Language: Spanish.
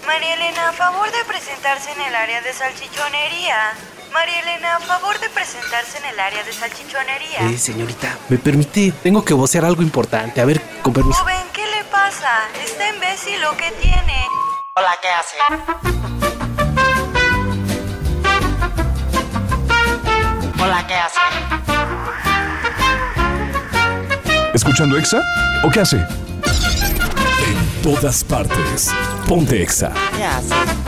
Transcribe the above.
María Elena, a favor de presentarse en el área de salchichonería. María Elena, a favor de presentarse en el área de salchichonería. Señorita, ¿me permite? Tengo que vocear algo importante. A ver, con permiso. Joven, ¿qué le pasa? ¿Está imbécil o qué tiene? Hola, ¿qué hace? Hola, ¿qué hace? ¿Escuchando Exa? ¿O qué hace? En todas partes. Ponte Exa. ¿Qué hace?